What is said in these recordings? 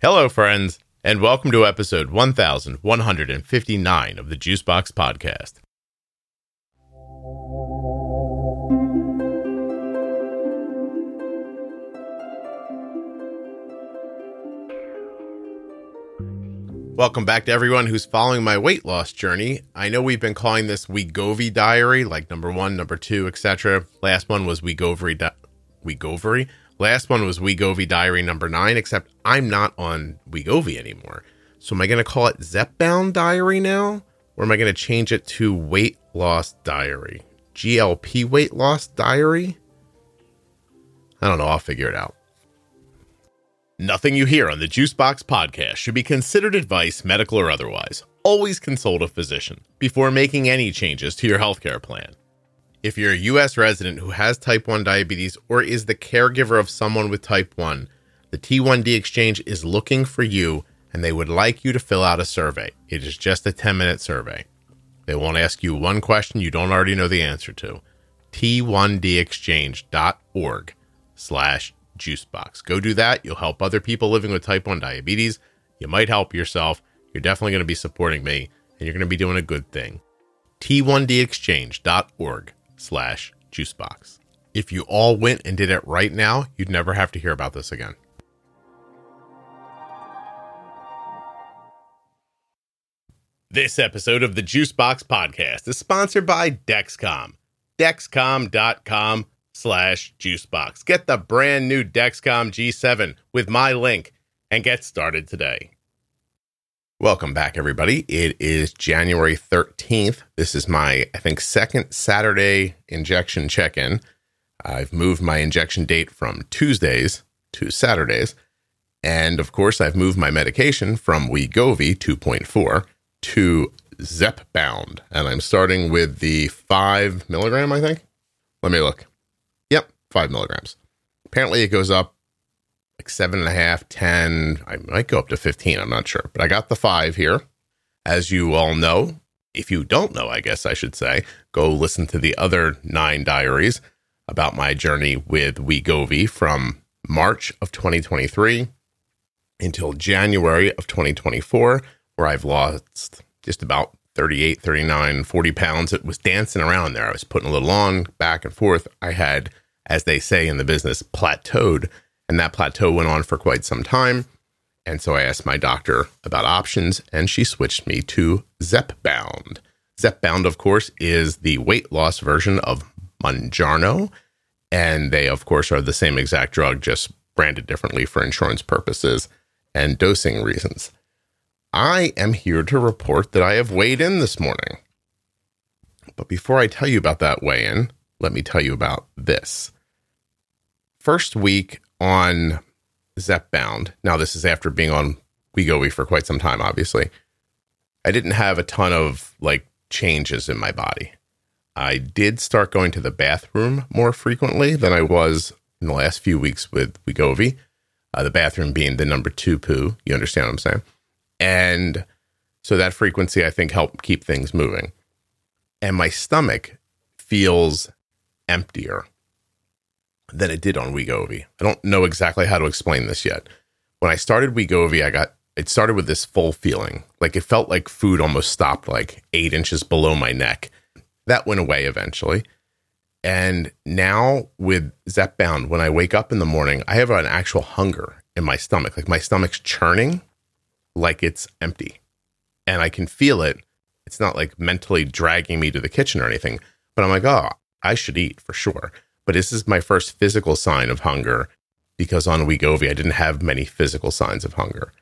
Hello, friends, and welcome to episode 1159 of the Juicebox Podcast. Welcome back to everyone who's following my weight loss journey. I know we've been calling this Wegovy Diary, like number 1, number 2, etc. Last one was Wegovy Diary number 9, except I'm not on Wegovy anymore. So am I going to call it Zepbound Diary now? Or am I going to change it to Weight Loss Diary? GLP Weight Loss Diary? I don't know. I'll figure it out. Nothing you hear on the Juicebox Podcast should be considered advice, medical or otherwise. Always consult a physician before making any changes to your healthcare plan. If you're a U.S. resident who has type 1 diabetes or is the caregiver of someone with type 1, the T1D Exchange is looking for you and they would like you to fill out a survey. It is just a 10-minute survey. They won't ask you one question you don't already know the answer to. T1dexchange.org/juicebox. Go do that. You'll help other people living with type 1 diabetes. You might help yourself. You're definitely going to be supporting me and you're going to be doing a good thing. T1dexchange.org/juicebox. If you all went and did it right now, you'd never have to hear about this again. This episode of the Juicebox Podcast is sponsored by Dexcom. Dexcom.com/juicebox. Get the brand new Dexcom G7 with my link and get started today. Welcome back, everybody. It is January 13th. This is my, second Saturday injection check-in. I've moved my injection date from Tuesdays to Saturdays. And, of course, I've moved my medication from Wegovy 2.4 to Zepbound. And I'm starting with the 5 milligram, I think. Let me look. Yep, 5 milligrams. Apparently, it goes up like 7.5, 10. I might go up to 15. I'm not sure. But I got the 5 here. As you all know, if you don't know, I guess I should say, go listen to the other 9 diaries about my journey with Wegovy from March of 2023 until January of 2024, where I've lost just about 38, 39, 40 pounds. It was dancing around there. I was putting a little on, back and forth. I had, as they say in the business, plateaued. And that plateau went on for quite some time. And so I asked my doctor about options, and she switched me to Zepbound. Zepbound, of course, is the weight loss version of Mounjaro. And they, of course, are the same exact drug, just branded differently for insurance purposes and dosing reasons. I am here to report that I have weighed in this morning. But before I tell you about that weigh-in, let me tell you about this. First week on Zepbound. Now, this is after being on Wegovy for quite some time, obviously. I didn't have a ton of, changes in my body. I did start going to the bathroom more frequently than I was in the last few weeks with Wegovy. The bathroom being the number 2 poo. You understand what I'm saying? And so that frequency, I think, helped keep things moving. And my stomach feels emptier than it did on Wegovy. I don't know exactly how to explain this yet. When I started Wegovy, it started with this full feeling. It felt like food almost stopped 8 inches below my neck. That went away eventually. And now with Zepbound, when I wake up in the morning, I have an actual hunger in my stomach. My stomach's churning like it's empty. And I can feel it. It's not mentally dragging me to the kitchen or anything. But I'm like, oh, I should eat for sure. But this is my first physical sign of hunger because on Wegovy, I didn't have many physical signs of hunger.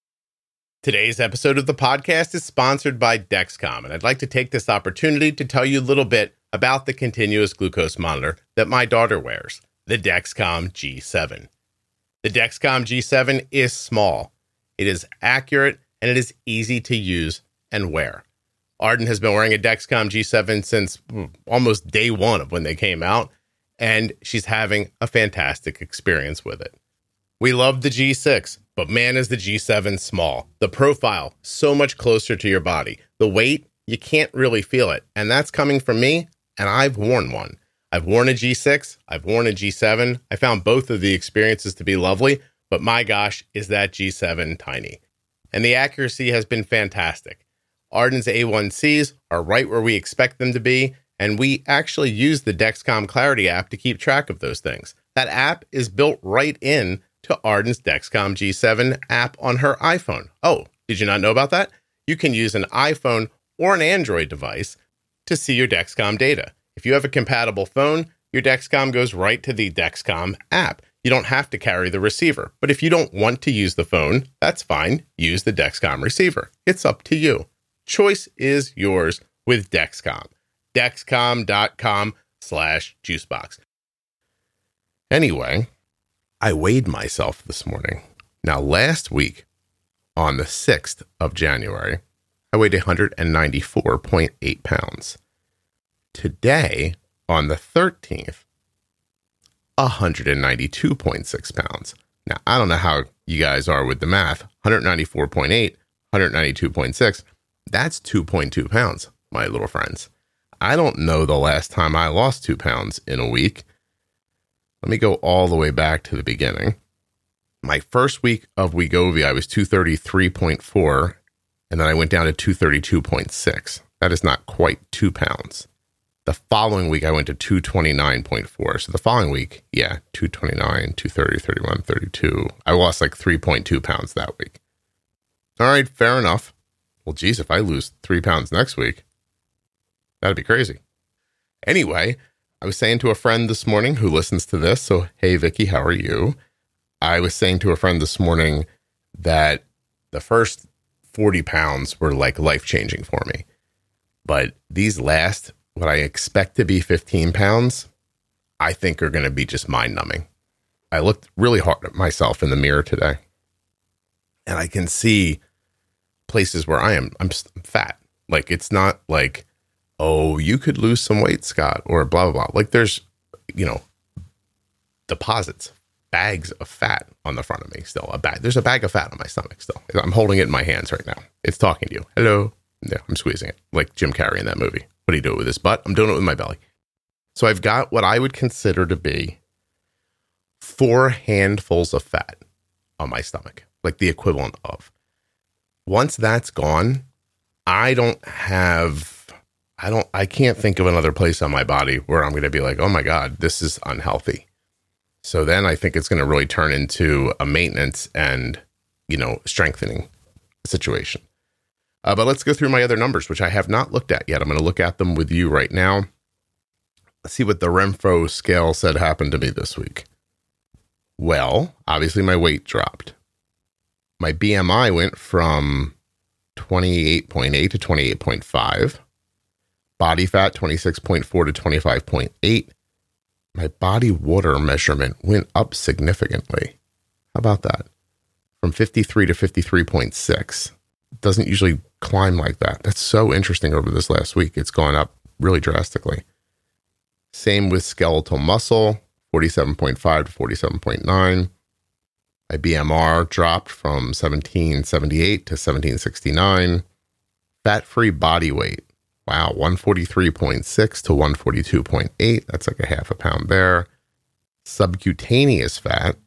Today's episode of the podcast is sponsored by Dexcom, and I'd like to take this opportunity to tell you a little bit about the continuous glucose monitor that my daughter wears, the Dexcom G7. The Dexcom G7 is small, it is accurate, and it is easy to use and wear. Arden has been wearing a Dexcom G7 since almost day one of when they came out, and she's having a fantastic experience with it. We love the G6, but man, is the G7 small. The profile, so much closer to your body. The weight, you can't really feel it. And that's coming from me, and I've worn one. I've worn a G6, I've worn a G7. I found both of the experiences to be lovely, but my gosh, is that G7 tiny. And the accuracy has been fantastic. Arden's A1Cs are right where we expect them to be, and we actually use the Dexcom Clarity app to keep track of those things. That app is built right in to Arden's Dexcom G7 app on her iPhone. Oh, did you not know about that? You can use an iPhone or an Android device to see your Dexcom data. If you have a compatible phone, your Dexcom goes right to the Dexcom app. You don't have to carry the receiver. But if you don't want to use the phone, that's fine. Use the Dexcom receiver. It's up to you. Choice is yours with Dexcom. Dexcom.com/juicebox. Anyway, I weighed myself this morning. Now, last week, on the 6th of January, I weighed 194.8 pounds. Today, on the 13th, 192.6 pounds. Now, I don't know how you guys are with the math. 194.8, 192.6, that's 2.2 pounds, my little friends. I don't know the last time I lost 2 pounds in a week. Let me go all the way back to the beginning. My first week of Wegovy, I was 233.4, and then I went down to 232.6. That is not quite 2 pounds. The following week, I went to 229.4. So the following week, 229, 230, 31, 32. I lost like 3.2 pounds that week. All right, fair enough. Well, geez, if I lose 3 pounds next week, that'd be crazy. Anyway, I was saying to a friend this morning who listens to this, so hey, Vicky, how are you? I was saying to a friend this morning that the first 40 pounds were like life-changing for me. But these last, what I expect to be 15 pounds, I think are going to be just mind-numbing. I looked really hard at myself in the mirror today, and I can see places where I'm fat. Like, it's not like, oh, you could lose some weight, Scott, or blah, blah, blah. Like, there's, deposits, bags of fat on the front of me still. There's a bag of fat on my stomach still. I'm holding it in my hands right now. It's talking to you. Hello. Yeah, I'm squeezing it like Jim Carrey in that movie. What do you do with his butt? I'm doing it with my belly. So I've got what I would consider to be 4 handfuls of fat on my stomach, like the equivalent of. Once that's gone, I can't think of another place on my body where I'm going to be like, oh my God, this is unhealthy. So then I think it's going to really turn into a maintenance and, strengthening situation. But let's go through my other numbers, which I have not looked at yet. I'm going to look at them with you right now. Let's see what the Renpho scale said happened to me this week. Well, obviously my weight dropped. My BMI went from 28.8 to 28.5. Body fat, 26.4 to 25.8. My body water measurement went up significantly. How about that? From 53 to 53.6. It doesn't usually climb like that. That's so interesting over this last week. It's gone up really drastically. Same with skeletal muscle, 47.5 to 47.9. My BMR dropped from 1778 to 1769. Fat-free body weight. Wow, 143.6 to 142.8. That's like a half a pound there. Subcutaneous fat,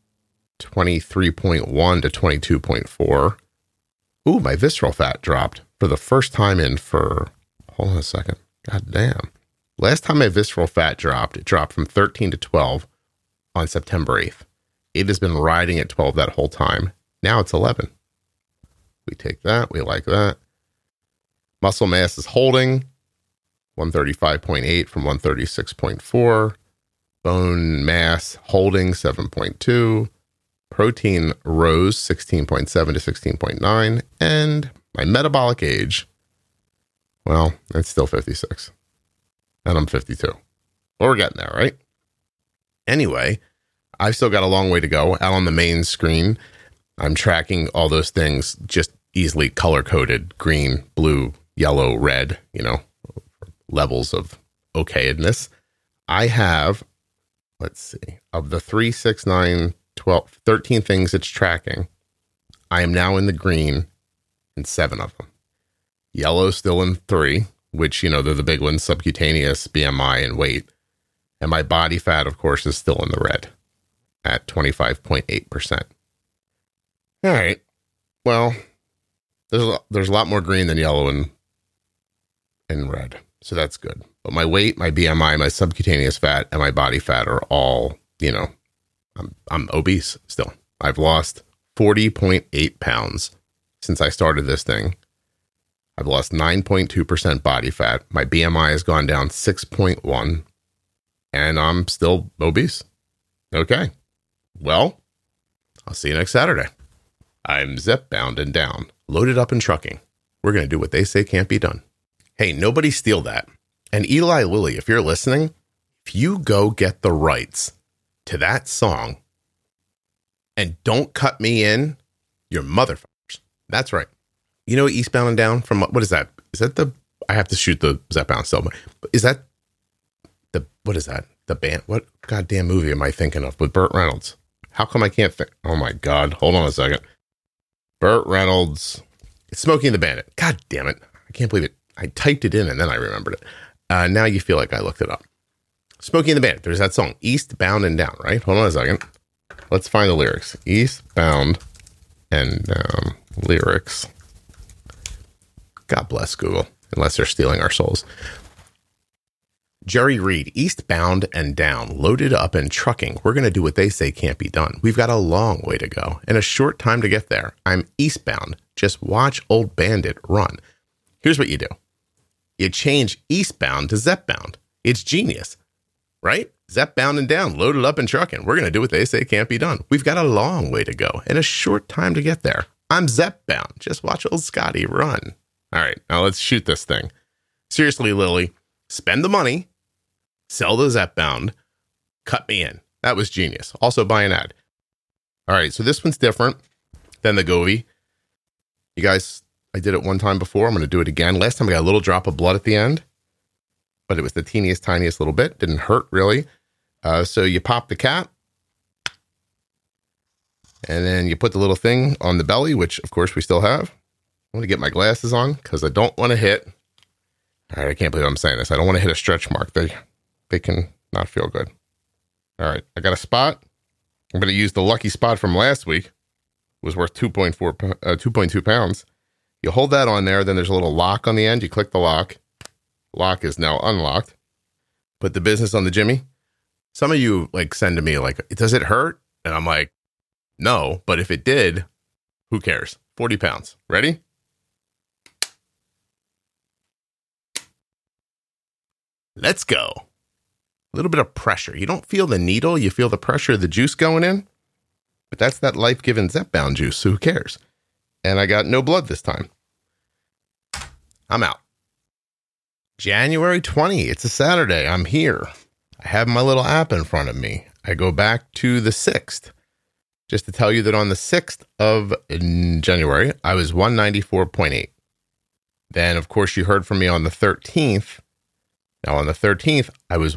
23.1 to 22.4. Ooh, my visceral fat dropped for the first time hold on a second. God damn. Last time my visceral fat dropped, it dropped from 13 to 12 on September 8th. It has been riding at 12 that whole time. Now it's 11. We take that. We like that. Muscle mass is holding 135.8 from 136.4. Bone mass holding 7.2. Protein rose 16.7 to 16.9. And my metabolic age, well, it's still 56. And I'm 52. Well, we're getting there, right? Anyway, I've still got a long way to go. Out on the main screen, I'm tracking all those things just easily color-coded, green, blue, yellow, red, levels of okayedness. I have, let's see, of the 3, 6, 9, 12, 13 things it's tracking, I am now in the green in 7 of them. Yellow still in 3, which, they're the big ones, subcutaneous, BMI, and weight. And my body fat, of course, is still in the red at 25.8%. All right. Well, there's a lot more green than yellow and red. So that's good. But my weight, my BMI, my subcutaneous fat, and my body fat are all, I'm obese still. I've lost 40.8 pounds since I started this thing. I've lost 9.2% body fat. My BMI has gone down 6.1, and I'm still obese. Okay. Well, I'll see you next Saturday. I'm Zep bound and down, loaded up in trucking. We're going to do what they say can't be done. Hey, nobody steal that. And Eli Lilly, if you're listening, if you go get the rights to that song and don't cut me in, you're motherfuckers. That's right. You know Eastbound and Down from, what is that? Is that I have to shoot the Zep bound still. Is that what is that? The band? What goddamn movie am I thinking of with Burt Reynolds? How come I can't think? Oh my God. Hold on a second. Burt Reynolds. It's Smokey and the Bandit. God damn it. I can't believe it. I typed it in and then I remembered it. Now you feel like I looked it up. Smokey and the Bandit. There's that song, Eastbound and Down, right? Hold on a second. Let's find the lyrics. Eastbound and Down lyrics. God bless Google, unless they're stealing our souls. Jerry Reed, eastbound and down, loaded up and trucking. We're going to do what they say can't be done. We've got a long way to go and a short time to get there. I'm eastbound. Just watch old Bandit run. Here's what you do. You change eastbound to Zepbound. It's genius, right? Zepbound and down, loaded up and trucking. We're going to do what they say can't be done. We've got a long way to go and a short time to get there. I'm Zepbound. Just watch old Scotty run. All right, now let's shoot this thing. Seriously, Lily, spend the money, sell the Zepbound, cut me in. That was genius. Also buy an ad. All right, so this one's different than the Govee. You guys, I did it one time before. I'm going to do it again. Last time I got a little drop of blood at the end, but it was the teeniest, tiniest little bit. Didn't hurt really. So you pop the cap, and then you put the little thing on the belly, which of course we still have. I'm going to get my glasses on because I don't want to hit. All right, I can't believe I'm saying this. I don't want to hit a stretch mark. They can not feel good. All right, I got a spot. I'm going to use the lucky spot from last week. It was worth 2.2 pounds. You hold that on there. Then there's a little lock on the end. You click the lock. Lock is now unlocked. Put the business on the Jimmy. Some of you send to me does it hurt? And I'm like, no, but if it did, who cares? 40 pounds. Ready? Let's go. A little bit of pressure. You don't feel the needle. You feel the pressure of the juice going in. But that's that life-giving Zepbound juice, so who cares? And I got no blood this time. I'm out. January 20. It's a Saturday. I'm here. I have my little app in front of me. I go back to the 6th. Just to tell you that on the 6th of January, I was 194.8. Then, of course, you heard from me on the 13th. Now, on the 13th, I was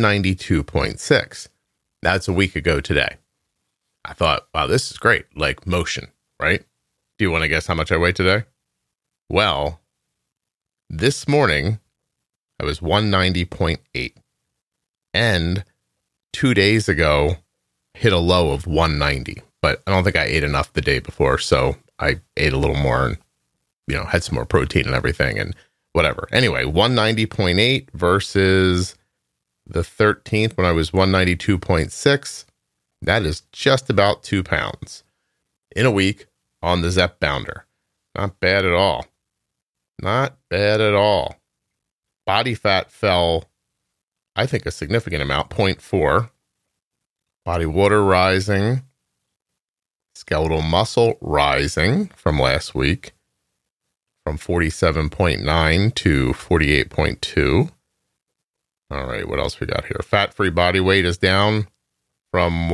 192.6. That's a week ago today. I thought, wow, this is great. Like motion, right? Do you want to guess how much I weigh today? Well, this morning, I was 190.8. And 2 days ago, hit a low of 190. But I don't think I ate enough the day before, so I ate a little more and, had some more protein and everything. And whatever. Anyway, 190.8 versus the 13th when I was 192.6. That is just about 2 pounds in a week on the Zepbounder. Not bad at all. Not bad at all. Body fat fell, I think, a significant amount, 0.4. Body water rising. Skeletal muscle rising from last week. From 47.9 to 48.2. All right, what else we got here? Fat-free body weight is down from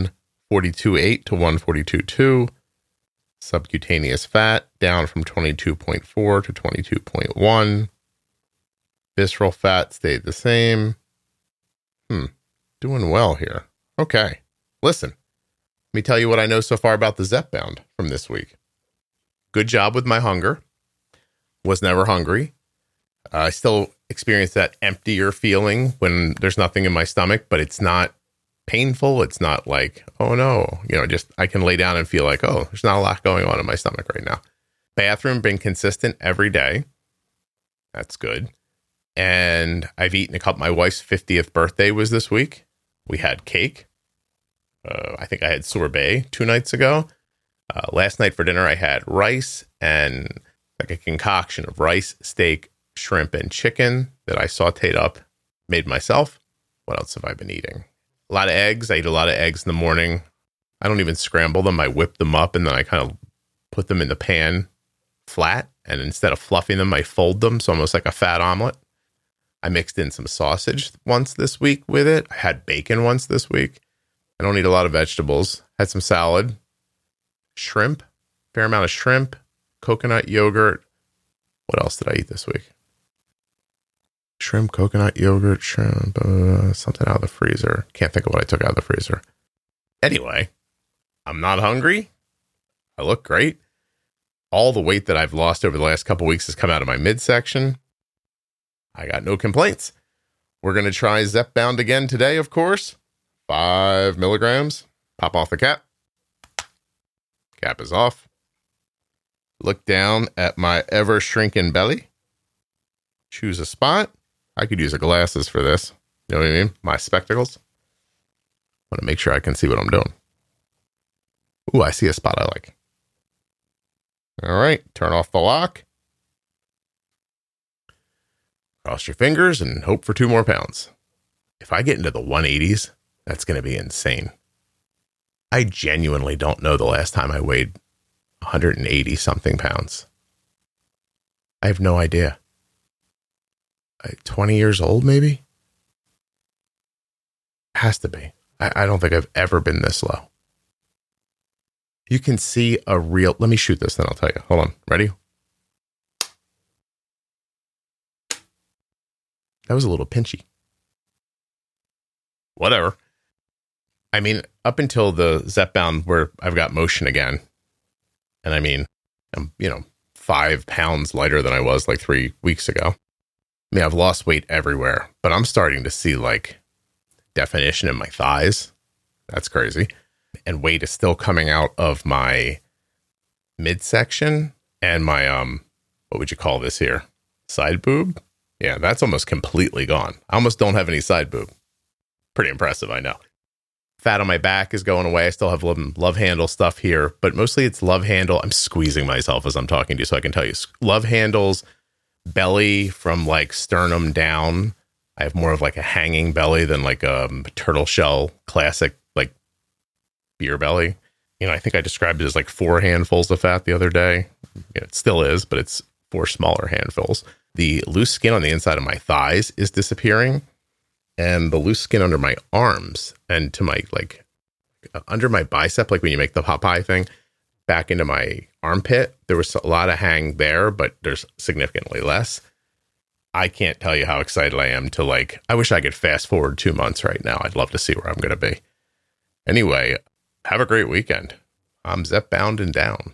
142.8 to 142.2. Subcutaneous fat down from 22.4 to 22.1. Visceral fat stayed the same. Doing well here. Okay, listen. Let me tell you what I know so far about the Zepbound from this week. Good job with my hunger. Was never hungry. I still experience that emptier feeling when there's nothing in my stomach, but it's not painful. It's not like, oh no, just I can lay down and feel like, oh, there's not a lot going on in my stomach right now. Bathroom been consistent every day. That's good. And I've eaten a couple. My wife's 50th birthday was this week. We had cake. I think I had sorbet 2 nights ago. Last night for dinner, I had rice and like a concoction of rice, steak, shrimp, and chicken that I sauteed up, made myself. What else have I been eating? A lot of eggs. I eat a lot of eggs in the morning. I don't even scramble them. I whip them up and then I kind of put them in the pan flat. And instead of fluffing them, I fold them. So almost like a fat omelet. I mixed in some sausage once this week with it. I had bacon once this week. I don't eat a lot of vegetables. Had some salad, shrimp, fair amount of shrimp, coconut yogurt. What else did I eat this week? Shrimp, coconut yogurt, shrimp, something out of the freezer. Can't think of what I took out of the freezer. Anyway, I'm not hungry. I look great. All the weight that I've lost over the last couple weeks has come out of my midsection. I got no complaints. We're going to try Zepbound again today, of course. 5 milligrams. Pop off the cap. Cap is off. Look down at my ever shrinking belly. Choose a spot. I could use a glasses for this. You know what I mean? My spectacles. Want to make sure I can see what I'm doing. Ooh, I see a spot I like. All right. Turn off the lock. Cross your fingers and hope for 2 more pounds. If I get into the 180s, that's going to be insane. I genuinely don't know the last time I weighed 180 something pounds. I have no idea. 20 years old, maybe? Has to be. I don't think I've ever been this low. You can see a real... Let me shoot this, then I'll tell you. Hold on. Ready? That was a little pinchy. Whatever. I mean, up until the Zepbound where I've got motion again, and I mean, I'm, 5 pounds lighter than I was like 3 weeks ago. I mean, I've lost weight everywhere, but I'm starting to see like definition in my thighs. That's crazy. And weight is still coming out of my midsection and my, what would you call this here? Side boob? Yeah, that's almost completely gone. I almost don't have any side boob. Pretty impressive, I know. Fat on my back is going away. I still have love handle stuff here, but mostly it's love handle. I'm squeezing myself as I'm talking to you, so I can tell you. Love handles, belly from like sternum down. I have more of like a hanging belly than like a turtle shell classic like beer belly. I think I described it as like 4 handfuls of fat the other day. It still is, but it's 4 smaller handfuls. The loose skin on the inside of my thighs is disappearing, and the loose skin under my arms and to my like under my bicep, like when you make the Popeye thing, back into my armpit, there was a lot of hang there, but there's significantly less. I can't tell you how excited I am to like, I wish I could fast forward 2 months right now. I'd love to see where I'm going to be. Anyway, have a great weekend. I'm Zepbound and down.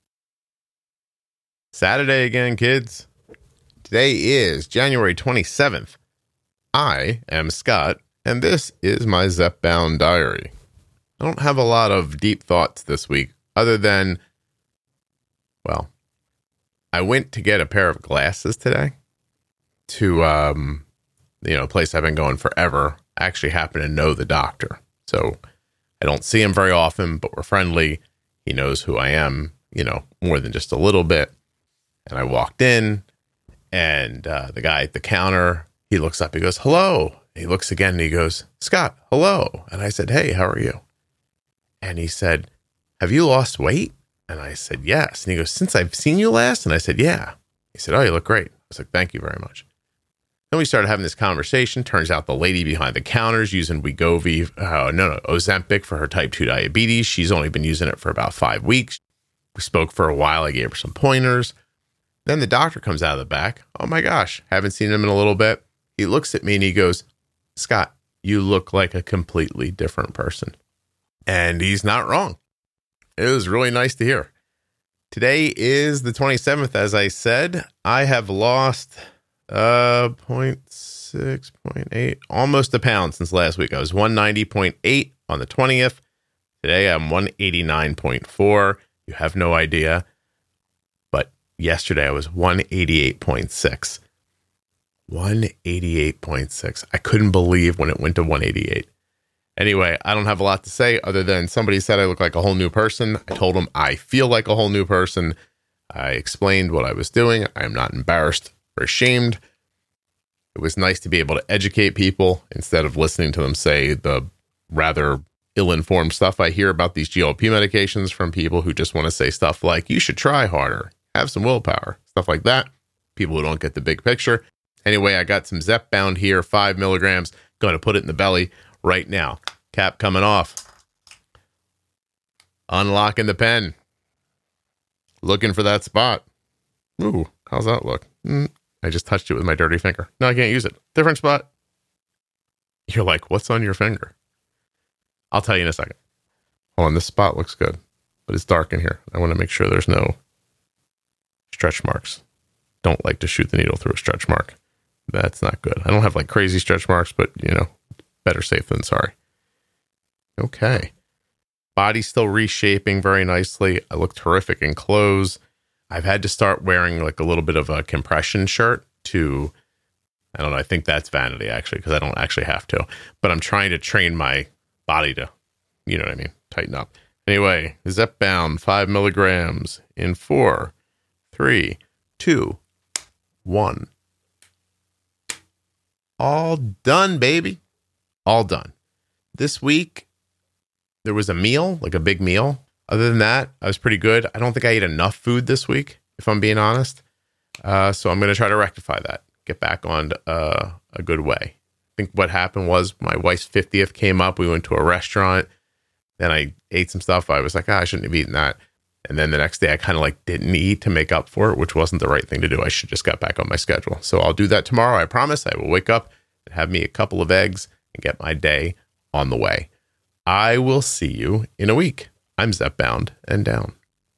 Saturday again, kids. Today is January 27th. I am Scott, and this is my Zepbound diary. I don't have a lot of deep thoughts this week, other than, well, I went to get a pair of glasses today to, a place I've been going forever. I actually happen to know the doctor, so I don't see him very often, but we're friendly. He knows who I am, more than just a little bit. And I walked in, and the guy at the counter, he looks up, he goes, hello. He looks again and he goes, Scott, hello. And I said, hey, how are you? And he said, have you lost weight? And I said, yes. And he goes, since I've seen you last? And I said, yeah. He said, oh, you look great. I was like, thank you very much. Then we started having this conversation. Turns out the lady behind the counter is using Ozempic for her type 2 diabetes. She's only been using it for about 5 weeks. We spoke for a while. I gave her some pointers. Then the doctor comes out of the back. Oh my gosh, haven't seen him in a little bit. He looks at me and he goes, Scott, you look like a completely different person. And he's not wrong. It was really nice to hear. Today is the 27th, as I said. I have lost Point 6, point 8, almost a pound since last week. I was 190.8 on the 20th. Today I'm 189.4. You have no idea. But yesterday I was 188.6. 188.6. I couldn't believe when it went to 188. Anyway, I don't have a lot to say other than somebody said I look like a whole new person. I told them I feel like a whole new person. I explained what I was doing. I am not embarrassed or ashamed. It was nice to be able to educate people instead of listening to them say the rather ill-informed stuff I hear about these GLP medications from people who just want to say stuff like, you should try harder, have some willpower, stuff like that. People who don't get the big picture. Anyway, I got some Zepbound here, 5 milligrams. Going to put it in the belly right now. Cap coming off. Unlocking the pen. Looking for that spot. Ooh, how's that look? I just touched it with my dirty finger. No, I can't use it. Different spot. You're like, what's on your finger? I'll tell you in a second. Hold on, this spot looks good, but it's dark in here. I want to make sure there's no stretch marks. Don't like to shoot the needle through a stretch mark. That's not good. I don't have like crazy stretch marks, but better safe than sorry. Okay. Body's still reshaping very nicely. I look terrific in clothes. I've had to start wearing like a little bit of a compression shirt to, I don't know, I think that's vanity actually, because I don't actually have to, but I'm trying to train my body to, you know what I mean, tighten up. Anyway, Zepbound 5 milligrams in 4, 3, 2, 1. All done, baby. All done. This week, there was a meal, like a big meal. Other than that, I was pretty good. I don't think I ate enough food this week, if I'm being honest. So I'm going to try to rectify that. Get back on a good way. I think what happened was my wife's 50th came up. We went to a restaurant. Then I ate some stuff. I was like, I shouldn't have eaten that. And then the next day I kind of like didn't eat to make up for it, which wasn't the right thing to do. I should just got back on my schedule. So I'll do that tomorrow. I promise. I will wake up and have me a couple of eggs and get my day on the way. I will see you in a week. I'm Zepbound and down.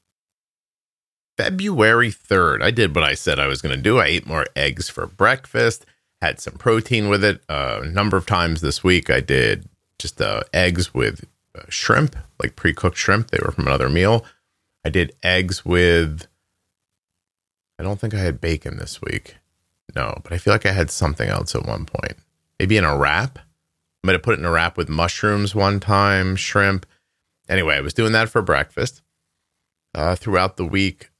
February 3rd. I did what I said I was going to do. I ate more eggs for breakfast, had some protein with it. A number of times this week I did just eggs with shrimp, like pre-cooked shrimp. They were from another meal. I did eggs with, I don't think I had bacon this week. No, but I feel like I had something else at one point. Maybe in a wrap. I might have put it in a wrap with mushrooms one time, shrimp. Anyway, I was doing that for breakfast. Throughout the week,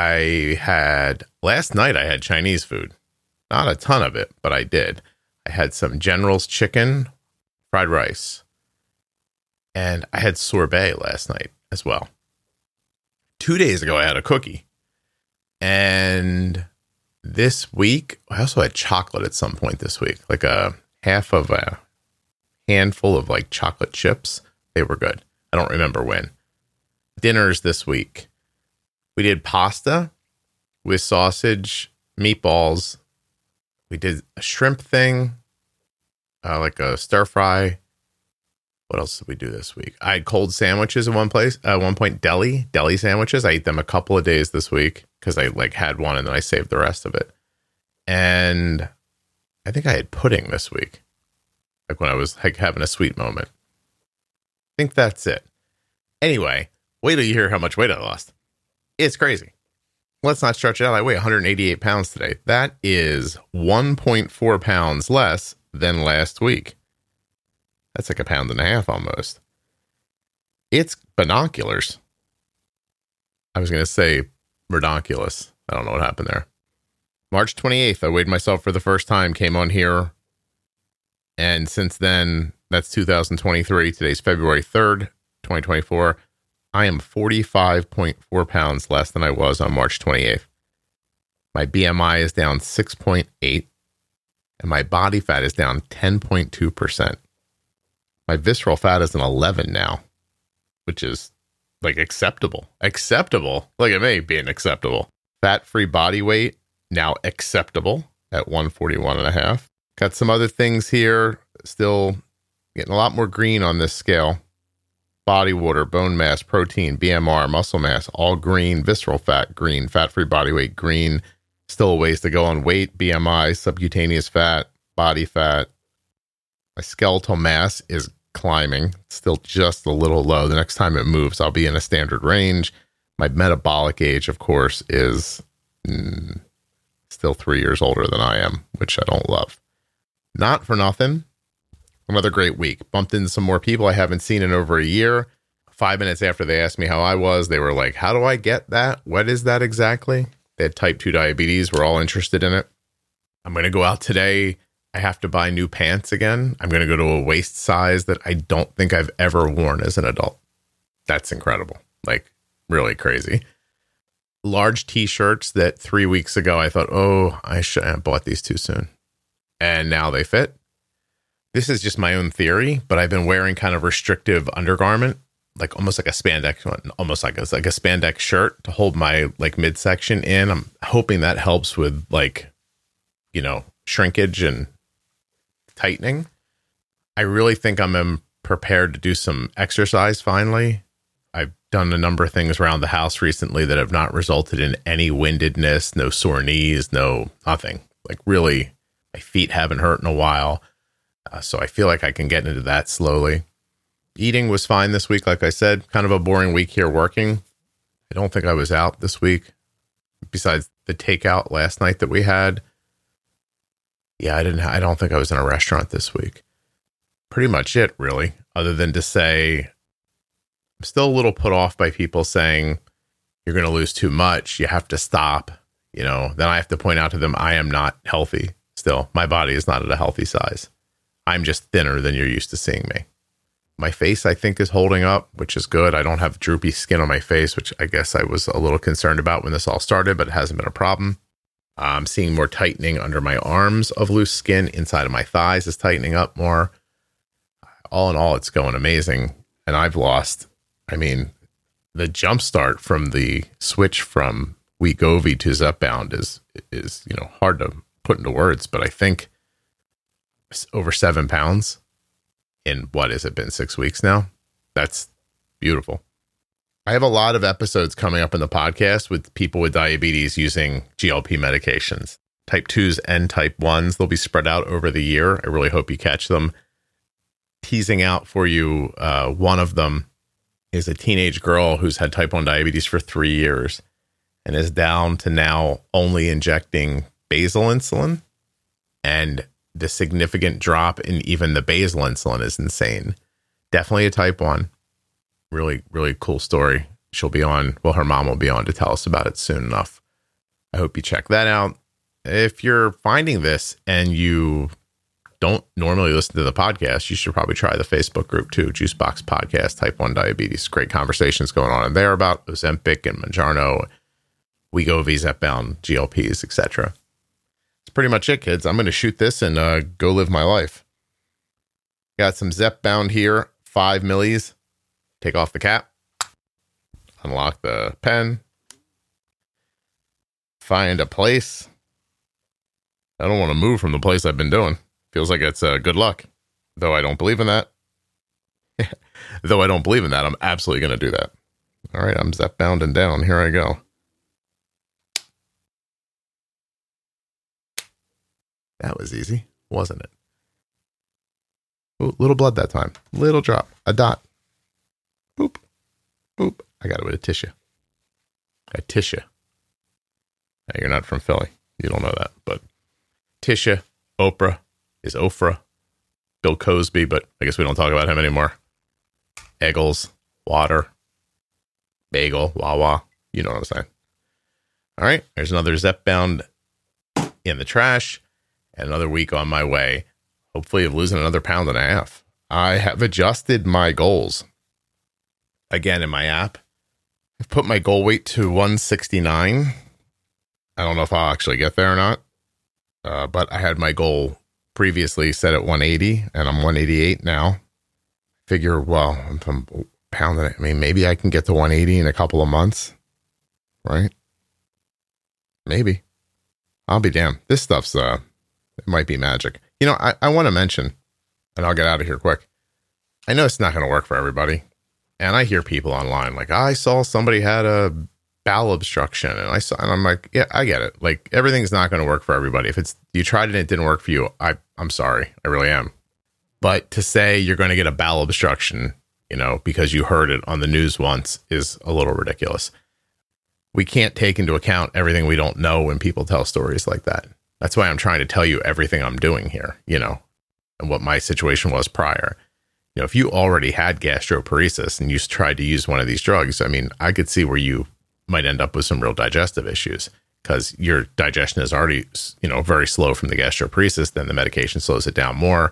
last night I had Chinese food. Not a ton of it, but I did. I had some General's chicken, fried rice, and I had sorbet last night as well. 2 days ago, I had a cookie. And this week, I also had chocolate at some point this week, like a half of a handful of like chocolate chips. They were good. I don't remember when. Dinners this week. We did pasta with sausage, meatballs. We did a shrimp thing, like a stir fry. What else did we do this week? I had cold sandwiches at one point, deli sandwiches. I ate them a couple of days this week because I like had one and then I saved the rest of it. And I think I had pudding this week, like when I was like having a sweet moment. I think that's it. Anyway, wait till you hear how much weight I lost. It's crazy. Let's not stretch it out. I weigh 188 pounds today. That is 1.4 pounds less than last week. That's like 1.5 pounds almost. It's binoculars. I was going to say redonkulous. I don't know what happened there. March 28th, I weighed myself for the first time, came on here. And since then, that's 2023. Today's February 3rd, 2024. I am 45.4 pounds less than I was on March 28th. My BMI is down 6.8 and my body fat is down 10.2%. My visceral fat is an 11 now, which is like acceptable. Acceptable. Look at me being acceptable. Fat-free body weight, now acceptable at 141.5. Got some other things here. Still getting a lot more green on this scale. Body water, bone mass, protein, BMR, muscle mass, all green. Visceral fat, green. Fat-free body weight, green. Still a ways to go on weight, BMI, subcutaneous fat, body fat. My skeletal mass is climbing, still just a little low. The next time it moves, I'll be in a standard range. My metabolic age, of course, is still 3 years older than I am, which I don't love. Not for nothing. Another great week. Bumped into some more people I haven't seen in over a year. 5 minutes after they asked me how I was, they were like, how do I get that? What is that exactly? They had type 2 diabetes. We're all interested in it. I'm going to go out today. I have to buy new pants again. I'm going to go to a waist size that I don't think I've ever worn as an adult. That's incredible. Like, really crazy. Large t-shirts that 3 weeks ago I thought, oh, I shouldn't have bought these too soon. And now they fit. This is just my own theory, but I've been wearing kind of restrictive undergarment, like almost like a spandex one, almost like a spandex shirt to hold my like midsection in. I'm hoping that helps with like, you know, shrinkage and tightening. I really think I'm prepared to do some exercise finally. I've done a number of things around the house recently that have not resulted in any windedness, no sore knees, no nothing. Like really, my feet haven't hurt in a while. So I feel like I can get into that slowly. Eating was fine this week. Like I said, kind of a boring week here working. I don't think I was out this week besides the takeout last night that we had. Yeah, I don't think I was in a restaurant this week. Pretty much it, really, other than to say I'm still a little put off by people saying you're going to lose too much. You have to stop. You know, then I have to point out to them, I am not healthy still. My body is not at a healthy size. I'm just thinner than you're used to seeing me. My face, I think, is holding up, which is good. I don't have droopy skin on my face, which I guess I was a little concerned about when this all started, but it hasn't been a problem. I'm seeing more tightening under my arms of loose skin. Inside of my thighs is tightening up more. All in all, it's going amazing. And I've lost, I mean, the jump start from the switch from Wegovy to Zepbound is, you know, hard to put into words, but I think over 7 pounds in what has it been 6 weeks now? That's beautiful. I have a lot of episodes coming up in the podcast with people with diabetes using GLP medications, type 2s and type 1s. They'll be spread out over the year. I really hope you catch them. Teasing out for you, one of them is a teenage girl who's had type 1 diabetes for 3 years and is down to now only injecting basal insulin, and the significant drop in even the basal insulin is insane. Definitely a type 1. Really, really cool story. She'll be on, well, her mom will be on to tell us about it soon enough. I hope you check that out. If you're finding this and you don't normally listen to the podcast, you should probably try the Facebook group too, Juicebox Podcast, Type 1 Diabetes. Great conversations going on in there about Ozempic and Mounjaro, Wegovy, Zepbound, GLPs, etc. Pretty much it, kids. I'm going to shoot this and go live my life. Got some Zepbound here, 5 millis. Take off the cap. Unlock the pen. Find a place. I don't want to move from the place I've been doing. Feels like it's good luck. Though I don't believe in that. I'm absolutely going to do that. All right, I'm Zepbound and down. Here I go. That was easy, wasn't it? Ooh, little blood that time. Little drop. A dot. Boop. Boop. I got it with a tissue. A tissue. Hey, you're not from Philly. You don't know that. But tissue, Oprah is Ofra. Bill Cosby, but I guess we don't talk about him anymore. Eggles, water, bagel, Wawa. You know what I'm saying. All right. There's another Zepbound in the trash. Another week on my way, hopefully of losing another 1.5 pounds. I have adjusted my goals again in my app. I've put my goal weight to 169. I don't know if I'll actually get there or not, but I had my goal previously set at 180, and I'm 188 now. Figure, well, if I'm pounding it, I mean, maybe I can get to 180 in a couple of months, right? Maybe. I'll be damned. This stuff's it might be magic. You know, I want to mention, and I'll get out of here quick. I know it's not going to work for everybody. And I hear people online like, I saw somebody had a bowel obstruction. And I'm like, yeah, I get it. Like, everything's not going to work for everybody. If you tried it and it didn't work for you, I'm sorry. I really am. But to say you're going to get a bowel obstruction, because you heard it on the news once is a little ridiculous. We can't take into account everything we don't know when people tell stories like that. That's why I'm trying to tell you everything I'm doing here, and what my situation was prior. If you already had gastroparesis and you tried to use one of these drugs, I could see where you might end up with some real digestive issues because your digestion is already, very slow from the gastroparesis. Then the medication slows it down more.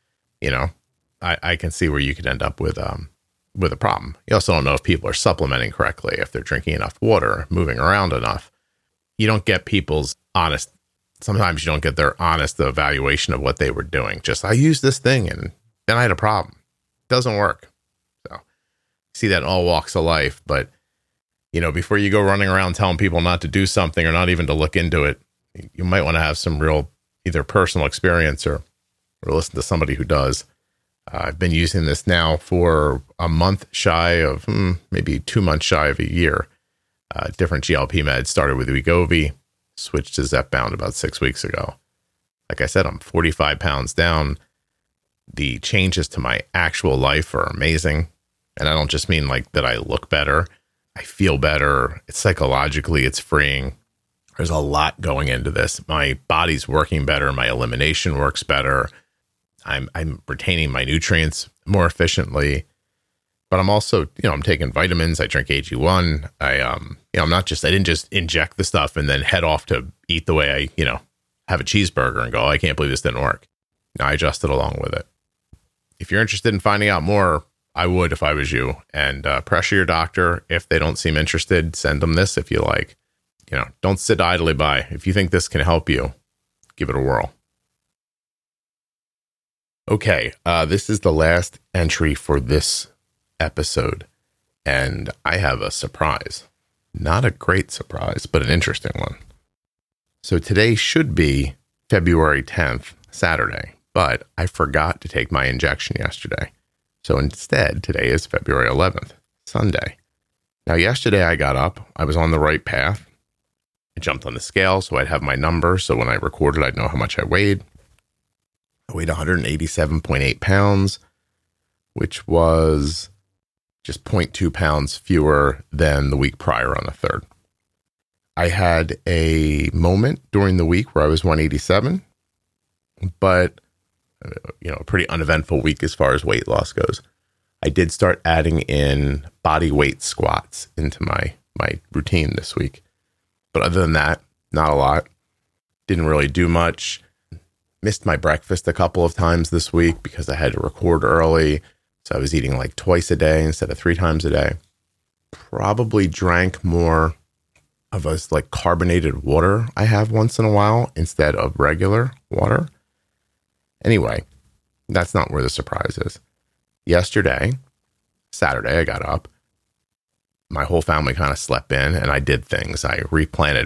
I can see where you could end up with a problem. You also don't know if people are supplementing correctly, if they're drinking enough water, moving around enough. You don't get sometimes you don't get their honest evaluation of what they were doing. Just, I used this thing and then I had a problem. Doesn't work. So see that in all walks of life. But, before you go running around telling people not to do something or not even to look into it, you might want to have some real either personal experience or listen to somebody who does. I've been using this now for a month shy of, maybe 2 months shy of a year. Different GLP meds. Started with Wegovy, switched to Zepbound about 6 weeks ago. Like I said, I'm 45 pounds down. The changes to my actual life are amazing. And I don't just mean like that I look better. I feel better. It's psychologically, it's freeing. There's a lot going into this. My body's working better. My elimination works better. I'm retaining my nutrients more efficiently, but I'm also, I'm taking vitamins. I drink AG1. I didn't just inject the stuff and then head off to eat the way I, have a cheeseburger and go, I can't believe this didn't work. No, I adjusted along with it. If you're interested in finding out more, I would if I was you, and pressure your doctor. If they don't seem interested, send them this if you like. Don't sit idly by. If you think this can help you, give it a whirl. Okay, this is the last entry for this episode, and I have a surprise. Not a great surprise, but an interesting one. So today should be February 10th, Saturday, but I forgot to take my injection yesterday. So instead, today is February 11th, Sunday. Now, yesterday I got up. I was on the right path. I jumped on the scale so I'd have my number. So when I recorded, I'd know how much I weighed. I weighed 187.8 pounds, which was just 0.2 pounds fewer than the week prior on the 3rd. I had a moment during the week where I was 187, but a pretty uneventful week as far as weight loss goes. I did start adding in body weight squats into my routine this week. But other than that, not a lot. Didn't really do much. Missed my breakfast a couple of times this week because I had to record early. So I was eating like twice a day instead of 3 times a day. Probably drank more of a like carbonated water I have once in a while instead of regular water. Anyway, that's not where the surprise is. Yesterday, Saturday, I got up. My whole family kind of slept in and I did things. I replanted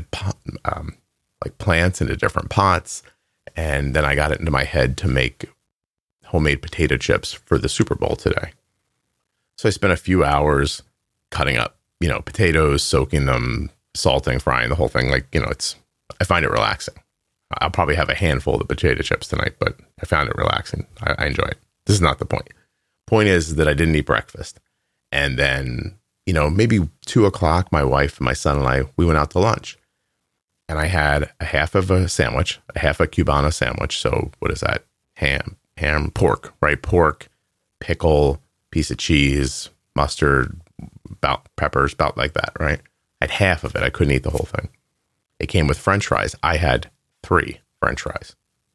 plants into different pots. And then I got it into my head to make homemade potato chips for the Super Bowl today. So I spent a few hours cutting up, potatoes, soaking them, salting, frying, the whole thing. I find it relaxing. I'll probably have a handful of the potato chips tonight, but I found it relaxing. I enjoy it. This is not the point. Point is that I didn't eat breakfast. And then, maybe 2:00, my wife, my son and I, we went out to lunch. And I had a half of a sandwich, a half a Cubano sandwich. So what is that? Ham, pork, right? Pork, pickle, piece of cheese, mustard, about peppers, about like that, right? I had half of it. I couldn't eat the whole thing. It came with French fries. I had 3 French fries.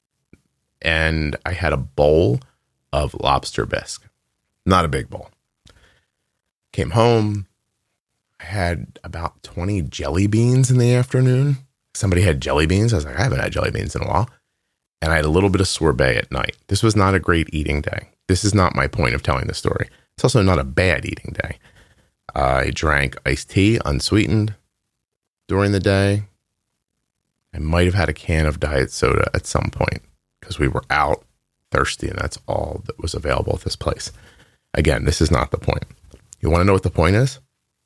And I had a bowl of lobster bisque. Not a big bowl. Came home. I had about 20 jelly beans in the afternoon. Somebody had jelly beans. I was like, I haven't had jelly beans in a while. And I had a little bit of sorbet at night. This was not a great eating day. This is not my point of telling the story. It's also not a bad eating day. I drank iced tea, unsweetened, during the day. I might have had a can of diet soda at some point because we were out thirsty and that's all that was available at this place. Again, this is not the point. You want to know what the point is?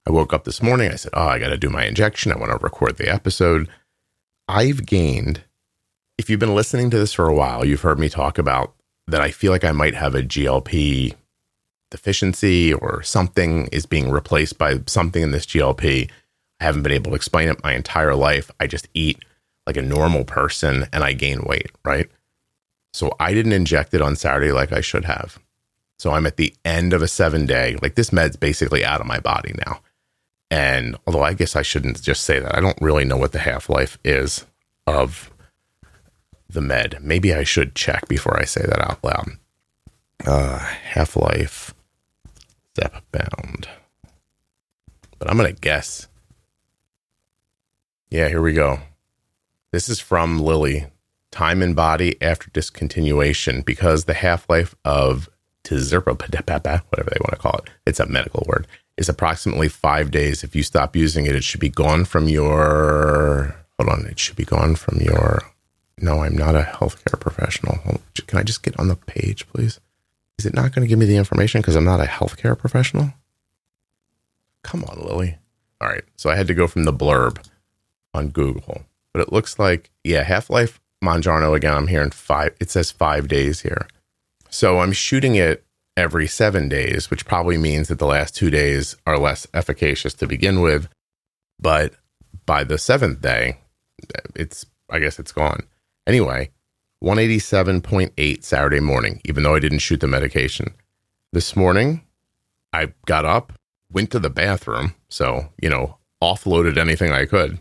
I woke up this morning. I said, I got to do my injection. I want to record the episode. I've gained, if you've been listening to this for a while, you've heard me talk about that I feel like I might have a GLP deficiency or something is being replaced by something in this GLP. I haven't been able to explain it my entire life. I just eat like a normal person and I gain weight, right? So I didn't inject it on Saturday like I should have. So I'm at the end of a 7-day, like this med's basically out of my body now. And although I guess I shouldn't just say that, I don't really know what the half-life is of the med. Maybe I should check before I say that out loud. Half-life Zepbound. But I'm going to guess. Yeah, here we go. This is from Lilly. Time in body after discontinuation, because the half-life of tirzepatide, whatever they want to call it, it's a medical word, is approximately 5 days. If you stop using it, it should be gone from your... Hold on. It should be gone from your... No, I'm not a healthcare professional. Can I just get on the page, please? Is it not going to give me the information because I'm not a healthcare professional? Come on, Lily. All right. So I had to go from the blurb on Google. But it looks like, yeah, half-life Mounjaro, again, I'm hearing 5. It says 5 days here. So I'm shooting it every 7 days, which probably means that the last 2 days are less efficacious to begin with. But by the 7th day, I guess it's gone. Anyway, 187.8 Saturday morning, even though I didn't shoot the medication. This morning, I got up, went to the bathroom, so, offloaded anything I could.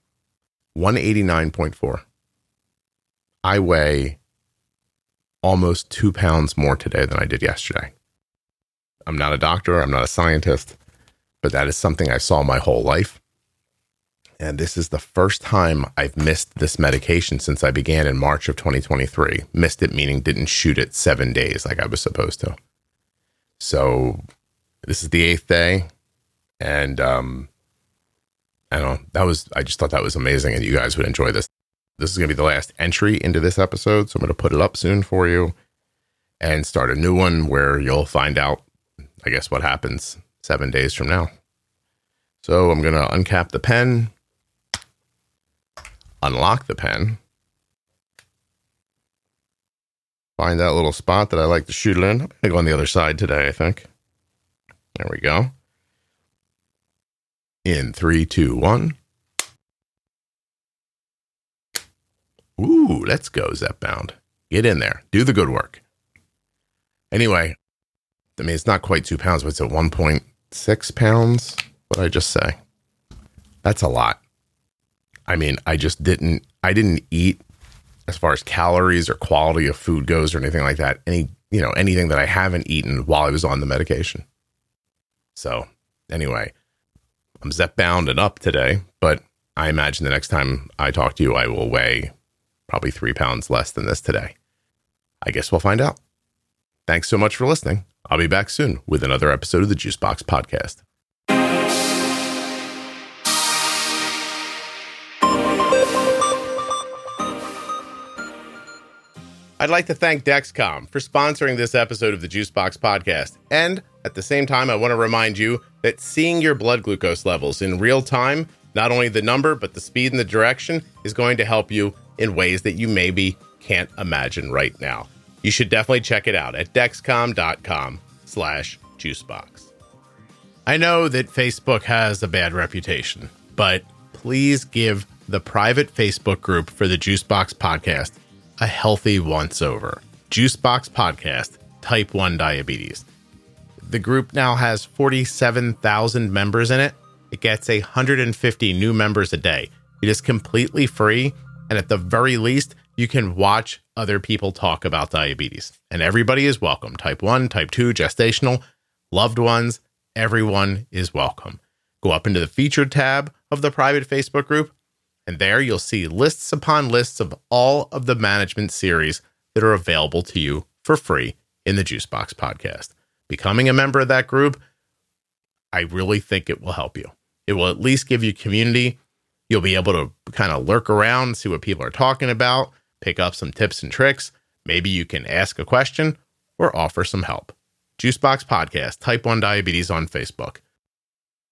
189.4. I weigh almost 2 pounds more today than I did yesterday. I'm not a doctor. I'm not a scientist, but that is something I saw my whole life. And this is the first time I've missed this medication since I began in March of 2023. Missed it, meaning didn't shoot it 7 days like I was supposed to. So this is the 8th day. And I just thought that was amazing and you guys would enjoy this. This is going to be the last entry into this episode. So I'm going to put it up soon for you and start a new one where you'll find out, I guess, what happens 7 days from now. So I'm going to uncap the pen, unlock the pen, find that little spot that I like to shoot it in. I'm going to go on the other side today, I think. There we go. In 3, 2, 1. Ooh, let's go, Zepbound. Get in there. Do the good work. Anyway, I mean, it's not quite 2 pounds, but it's at 1.6 pounds. What did I just say? That's a lot. I mean, I didn't eat, as far as calories or quality of food goes or anything like that, anything that I haven't eaten while I was on the medication. So anyway, I'm Zepbound and up today, but I imagine the next time I talk to you, I will weigh probably 3 pounds less than this today. I guess we'll find out. Thanks so much for listening. I'll be back soon with another episode of the Juicebox Podcast. I'd like to thank Dexcom for sponsoring this episode of the Juicebox Podcast. And at the same time, I want to remind you that seeing your blood glucose levels in real time, not only the number, but the speed and the direction, is going to help you in ways that you maybe can't imagine right now. You should definitely check it out at dexcom.com/juicebox. I know that Facebook has a bad reputation, but please give the private Facebook group for the Juicebox Podcast a healthy once-over. Juicebox Podcast, Type 1 Diabetes. The group now has 47,000 members in it. It gets 150 new members a day. It is completely free, and at the very least, you can watch other people talk about diabetes. And everybody is welcome. Type 1, Type 2, gestational, loved ones, everyone is welcome. Go up into the featured tab of the private Facebook group, and there you'll see lists upon lists of all of the management series that are available to you for free in the Juicebox Podcast. Becoming a member of that group, I really think it will help you. It will at least give you community. You'll be able to kind of lurk around, see what people are talking about, pick up some tips and tricks. Maybe you can ask a question or offer some help. Juicebox Podcast, Type 1 Diabetes on Facebook.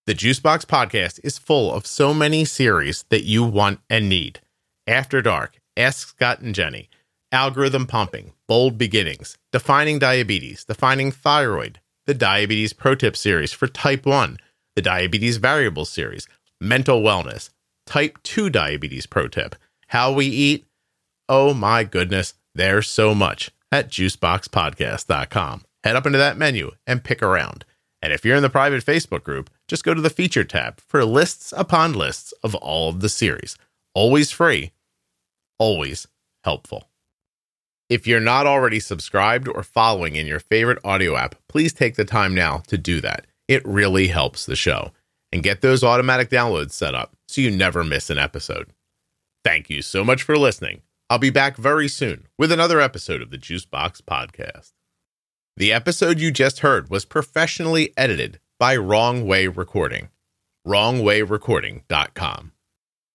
The Juicebox Podcast is full of so many series that you want and need. After Dark, Ask Scott and Jenny, Algorithm Pumping, Bold Beginnings, Defining Diabetes, Defining Thyroid, the Diabetes Pro Tip series for Type 1, the Diabetes Variable series, Mental Wellness, Type 2 Diabetes Pro Tip, How We Eat. Oh my goodness, there's so much at juiceboxpodcast.com. Head up into that menu and pick around. And if you're in the private Facebook group, just go to the feature tab for lists upon lists of all of the series. Always free, always helpful. If you're not already subscribed or following in your favorite audio app, please take the time now to do that. It really helps the show. And get those automatic downloads set up so you never miss an episode. Thank you so much for listening. I'll be back very soon with another episode of the Juicebox Podcast. The episode you just heard was professionally edited by Wrong Way Recording. WrongWayRecording.com.